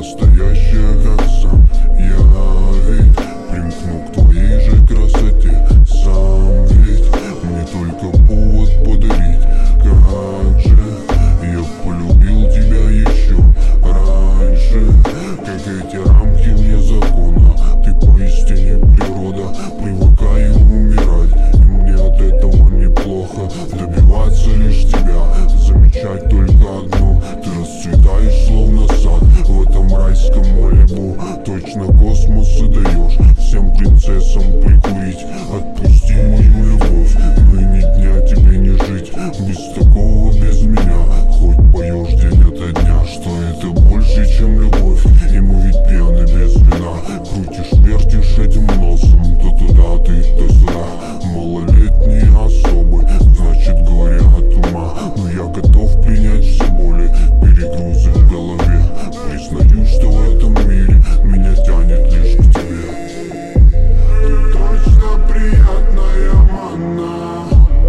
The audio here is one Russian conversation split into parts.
настоящая, как сам я ведь примкну к твоей же красоте. Сам ведь мне только повод подарить. Как же я полюбил тебя еще раньше, как эти рамки вне закона. Ты поистине природа, привыкаю умирать, и мне от этого неплохо. Добиваться лишь тебя, замечать только одно: ты расцветаешь словно сад в этом райском Малибу. Точно космос и даешь всем принцессам прикурить. Отпусти мою любовь, но и ни дня тебе не жить без такого, без меня. Хоть поешь день ото дня, что это больше, чем любовь. И мы ведь пьяны без вина, крутишь, вертишь этим носом, то туда ты, то сюда. Малолетние особы, значит говорят от ума. Но я готов принять все боли, перегрузы в голове. Признаюсь, что в этом мире меня тянет лишь к тебе. Ты точно приятная манна,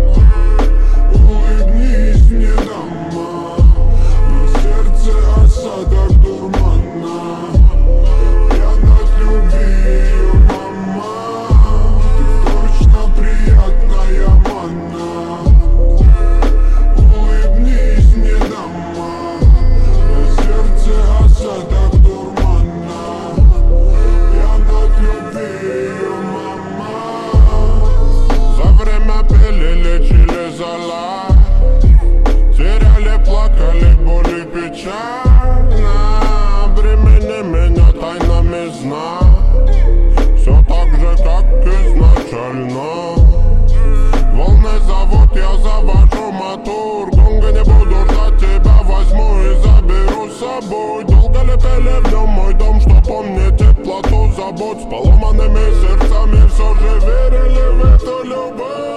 улыбнись мне, дама. На сердце осадок дурмана, пьян от любви, мама. Ты точно приятная манна, улыбнись мне, дама. На сердце осадок дурмана, пьян от любви, мама. За время пили, лечили зала, теряли, плакали, боли, печально. Обремени меня тайнами сна, все так же, как изначально. Волны зовут, я завожу мотор. Гонга, не буду ждать тебя, возьму и заберу с собой. Долго летели в нем мой дом, чтоб он мне теплоту забот. С поломанными сердцами все же верили в эту любовь.